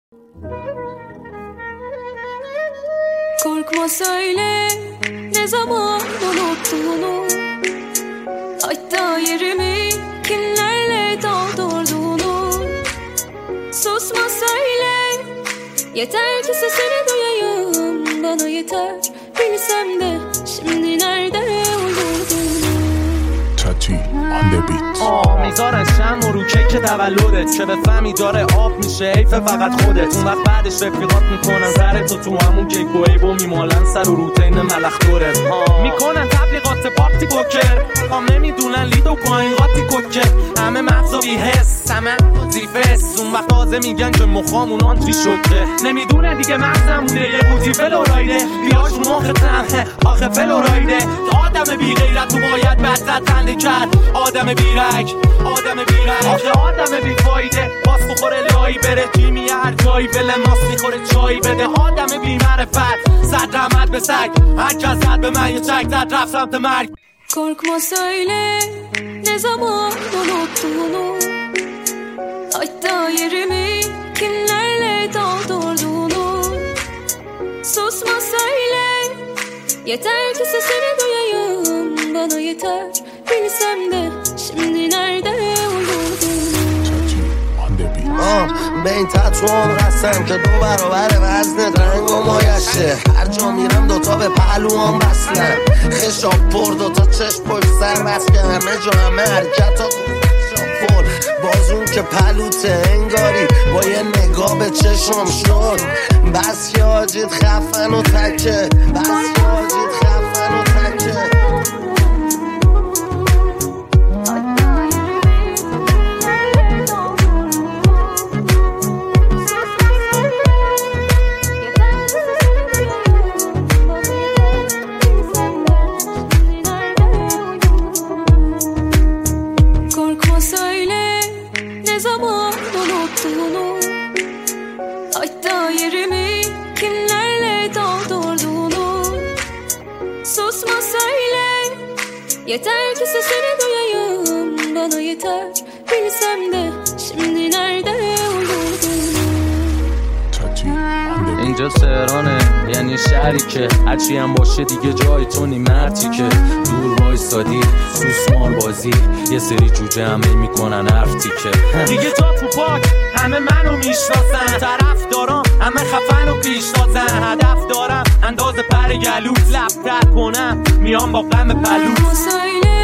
Korkma söyle ne zaman unuttuğunu, hatta yerimi kimlerle doldurduğunu. Susma söyle, yeter ki sesini duyayım. Bana yeter bilsem de şimdi nerede uyudun. Tati on the beat. میذارن شم و رو کیک تولدت که بفهمی داره آب میشه حیف فقط خودت. اون وقت بعدش رفیقات میکنن سرتو تو همون کیک و عیب و میمالن سر و روتین ملخ دورت میکنن تبلیغات پارتی بوکر. نمیدونن لید و پایین قاطی کوکر. همه مغزا بی حس همه زیفس. اون وقت تازه میگن که مخامون آنتری شده. نمیدونه دیگه مغزمونه یه بوتی فلورایده. بیاش مختم آخه فلورایده. آدم بی غیرت تو باید بدت تنده کرد. آدم بیرک آخه آدم بی فایده. باز بخوره لایی بره جیمی هر جایی بله ماست میخوره چایی بده. آدم بی معرفت زد رحمت به سگ. هر کس زد به من یه چک زد رفت سمت مرگ. Korkma söyle ne zaman unuttuğunu, hatta yerimi kimlerle doldurduğunu. Susma söyle, yeter ki sesini duyayım. Bana yeter bilsem de şimdi nerede uyudun. به این تطوام قسم که دو برابر وزن رنگ و مایشه. هر جا میرم دوتا به پهلوام بسنم. خشاب پر دوتا چشم پشت سر بس که همه جا همه حرکت ها پر. بازون که پلوته انگاری با یه نگاه به چشم شد. بس که آجید خفن و تکه. بس که آجید خفن و تکه. Yeter ki sesini duyayım. Bana yeter bilsem de şimdi nerede uyudun. اینجا تهرانه یعنی شهری که هرچی هم باشه دیگه جای تو نی. مرتی که دور وایستادی سوسمار بازی. یه سری جوجه همه میکنن حرف تیکه. دیگه جا تو پاک همه منو میشناسن. طرف دارم همه خفن و پیشتازن. هدف دارم انداز پر گلوت لب در کنم میام با غم پلوت.